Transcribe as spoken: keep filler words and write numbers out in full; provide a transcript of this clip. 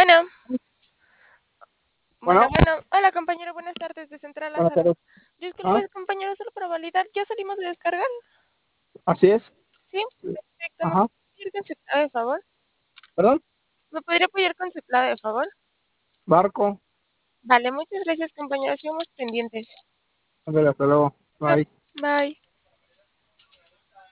Bueno, bueno, Bueno, bueno. Hola, compañero, buenas tardes de Central buenas Lázaro. tardes. Ah, Disculpe, compañero, solo para validar, ¿ya salimos de descargar? así es. Sí, perfecto. ¿Me Ajá. podría apoyar con su clave de favor? Perdón, ¿Me podría apoyar con su clave de favor? barco. Vale, muchas gracias, compañero. Sigamos pendientes. Ándale, hasta luego. Yep, Bye. bye.